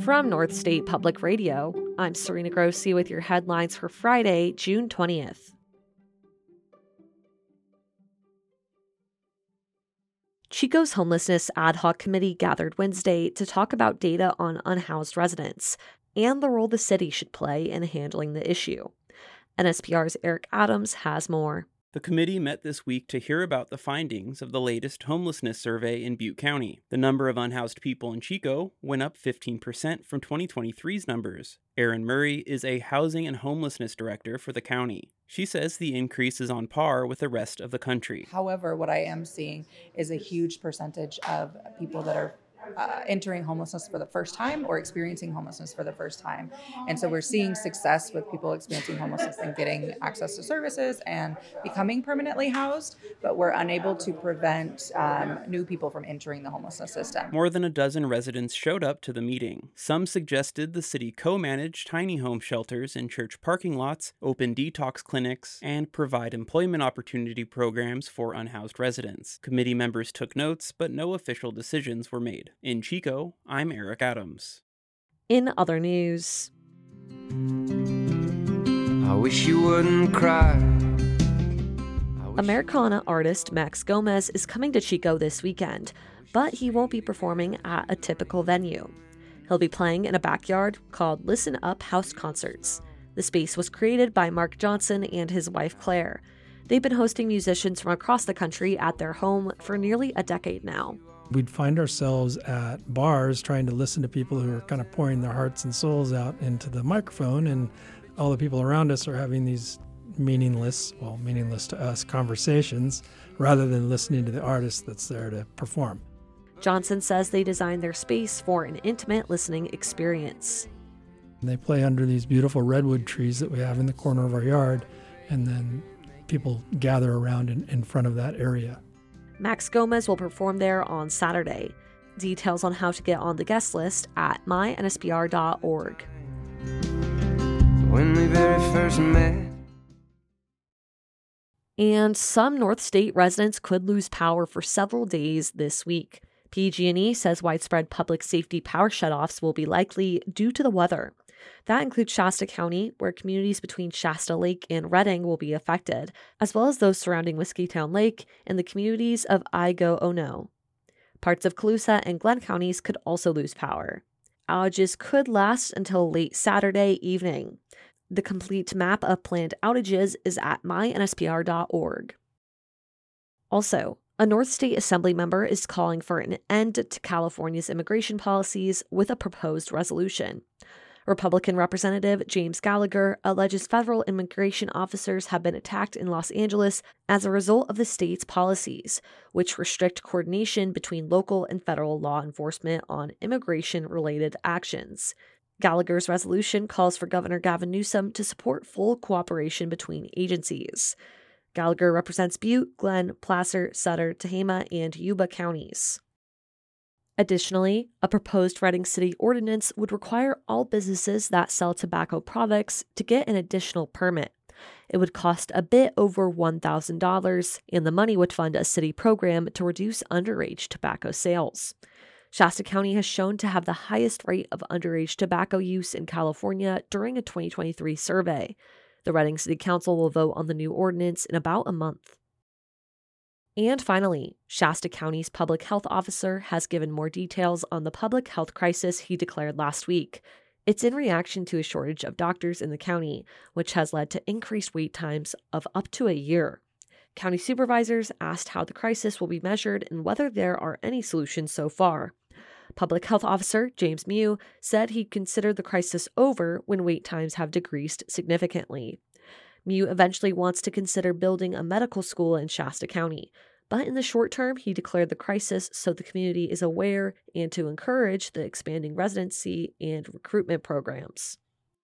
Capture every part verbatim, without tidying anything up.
From North State Public Radio, I'm Serena Grossi with your headlines for Friday, June twentieth. Chico's Homelessness Ad Hoc Committee gathered Wednesday to talk about data on unhoused residents and the role the city should play in handling the issue. N S P R's Eric Adams has more. The committee met this week to hear about the findings of the latest homelessness survey in Butte County. The number of unhoused people in Chico went up fifteen percent from twenty twenty-three's numbers. Erin Murray is a housing and homelessness director for the county. She says the increase is on par with the rest of the country. However, what I am seeing is a huge percentage of people that are Uh, entering homelessness for the first time or experiencing homelessness for the first time. And so we're seeing success with people experiencing homelessness and getting access to services and becoming permanently housed, but we're unable to prevent um, new people from entering the homelessness system. More than a dozen residents showed up to the meeting. Some suggested the city co-manage tiny home shelters in church parking lots, open detox clinics, and provide employment opportunity programs for unhoused residents. Committee members took notes, but no official decisions were made. In Chico, I'm Eric Adams. In other news, I wish you wouldn't cry. Americana artist Max Gomez is coming to Chico this weekend, but he won't be performing at a typical venue. He'll be playing in a backyard called Listen Up House Concerts. The space was created by Mark Johnson and his wife Claire. They've been hosting musicians from across the country at their home for nearly a decade now. We'd find ourselves at bars trying to listen to people who are kind of pouring their hearts and souls out into the microphone, and all the people around us are having these meaningless, well, meaningless to us, conversations rather than listening to the artist that's there to perform. Johnson says they designed their space for an intimate listening experience. And they play under these beautiful redwood trees that we have in the corner of our yard, and then people gather around in, in front of that area. Max Gomez will perform there on Saturday. Details on how to get on the guest list at my N S P R dot org. When we very first met. And some North State residents could lose power for several days this week. P G and E says widespread public safety power shutoffs will be likely due to the weather. That includes Shasta County, where communities between Shasta Lake and Redding will be affected, as well as those surrounding Whiskeytown Lake and the communities of Igo-Ono. Parts of Colusa and Glenn counties could also lose power. Outages could last until late Saturday evening. The complete map of planned outages is at my N S P R dot org. Also, a North State Assembly member is calling for an end to California's immigration policies with a proposed resolution. Republican Representative James Gallagher alleges federal immigration officers have been attacked in Los Angeles as a result of the state's policies, which restrict coordination between local and federal law enforcement on immigration-related actions. Gallagher's resolution calls for Governor Gavin Newsom to support full cooperation between agencies. Gallagher represents Butte, Glenn, Placer, Sutter, Tehama, and Yuba counties. Additionally, a proposed Redding City ordinance would require all businesses that sell tobacco products to get an additional permit. It would cost a bit over one thousand dollars, and the money would fund a city program to reduce underage tobacco sales. Shasta County has shown to have the highest rate of underage tobacco use in California during a twenty twenty-three survey. The Redding City Council will vote on the new ordinance in about a month. And finally, Shasta County's public health officer has given more details on the public health crisis he declared last week. It's in reaction to a shortage of doctors in the county, which has led to increased wait times of up to a year. County supervisors asked how the crisis will be measured and whether there are any solutions so far. Public Health Officer James Mew said he considered the crisis over when wait times have decreased significantly. Mew eventually wants to consider building a medical school in Shasta County, but in the short term, he declared the crisis so the community is aware and to encourage the expanding residency and recruitment programs.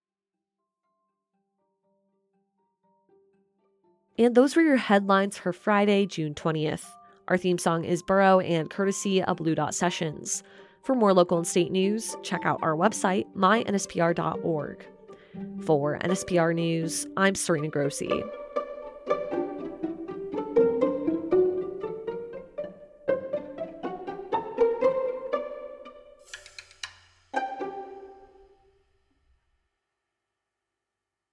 And those were your headlines for Friday, June twentieth. Our theme song is Burrow and courtesy of Blue Dot Sessions. For more local and state news, check out our website, my N S P R dot org. For N S P R News, I'm Serena Grossi.